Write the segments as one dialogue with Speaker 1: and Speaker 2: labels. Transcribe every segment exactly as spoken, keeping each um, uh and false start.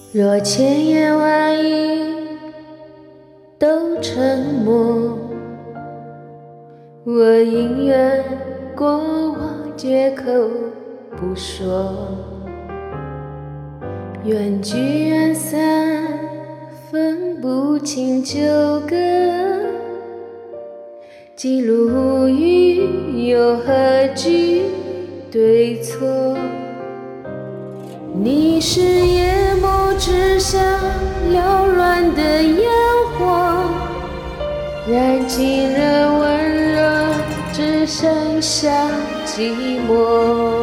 Speaker 1: 若千言万语都沉默，我宁愿过往绝口不说。缘聚缘散，分不清纠葛，记录无语又何惧对错？你是夜幕之下缭乱的烟火，燃尽了温热，只剩下寂寞。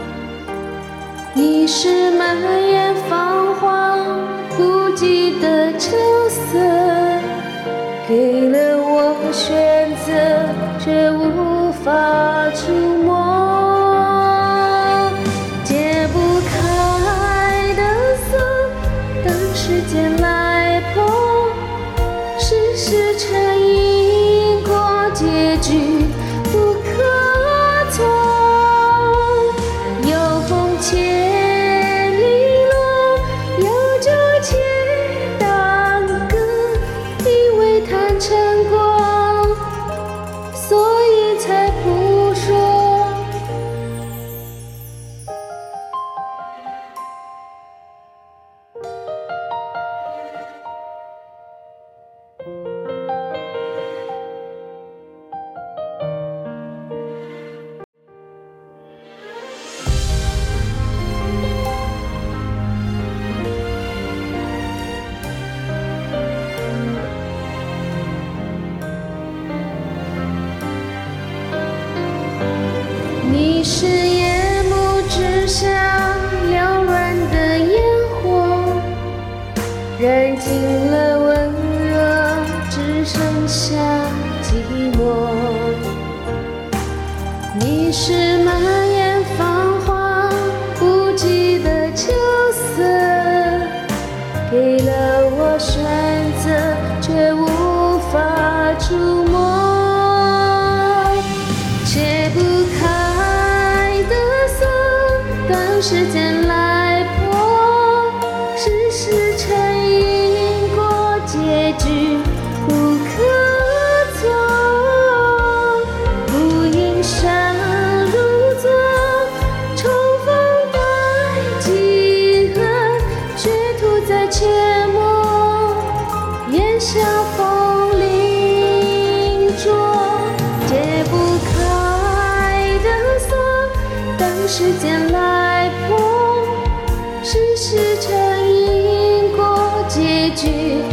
Speaker 1: 你是满眼芳华孤寂的秋色，给了我选择，却无法触摸。解不开的锁，等时间来破，世事成因果，结局不可错。有风千里路，有酒千当歌，因为贪成果，所以才扑朔。你是夜幕之下缭乱的烟火，燃尽了温热，只剩下寂寞。你是满眼芳华不羁的秋色，给了我选择，却无法触摸。解不开的锁，等时间来破，世事成因果，结局不可错。不应山如昨，重逢带几何，却吐在阡陌，烟消风铃浊。解不开的锁，等时间来破，世事成因果，结局